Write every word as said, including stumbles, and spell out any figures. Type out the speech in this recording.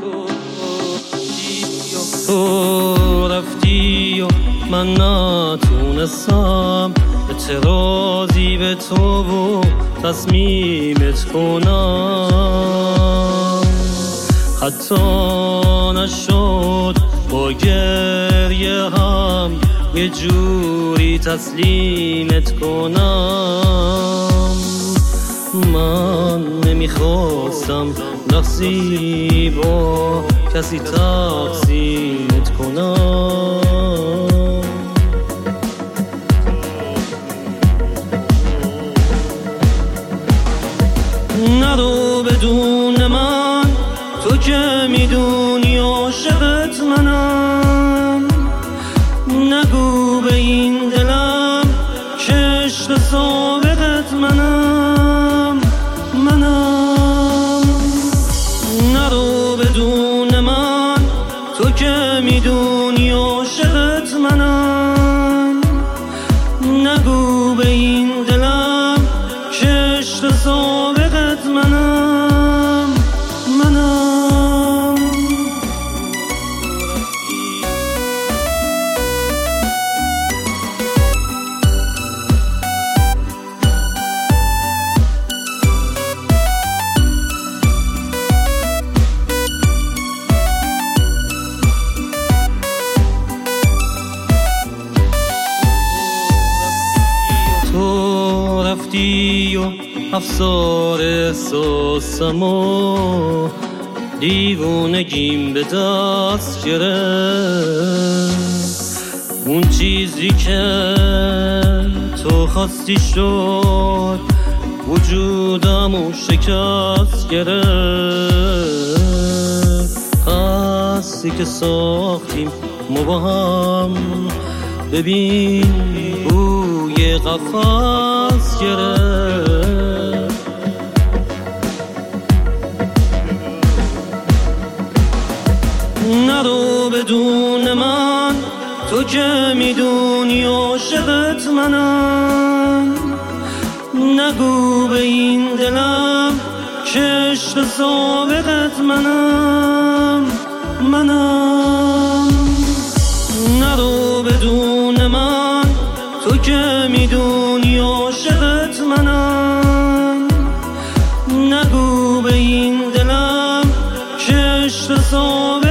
تو رفتی و من نتونستم اعتراضی به تو و تصمیمت کنم، حتی نشد با گریه هم یه جوری تسلیمت کنم. من نمیخواستم لحظی با کسی تقسیمت کنم. نرو بدون من، تو که میدونی عاشقت منم. نگو به این دلم که عشق سابقت منم منم نرو بدون من، تو که میدونی عاشقت منم. نگو به این دلم که عشق سابقت منم منم تو رفتی و افسار احساسم و دیوونگیم به دست گرفت. اون چیزی که تو خواستی شد، وجودم و شکست گرفت. قصدی که ساختیم ما با هم، ببین بوی قفس گرفت. نرو بدون من، تو که میدونی عاشقت منم. نگو به این دلم که عشق سابقت منم منم نرو بدون من، تو که میدونی عاشقت منم. نگو به این دلم که عشق سابقت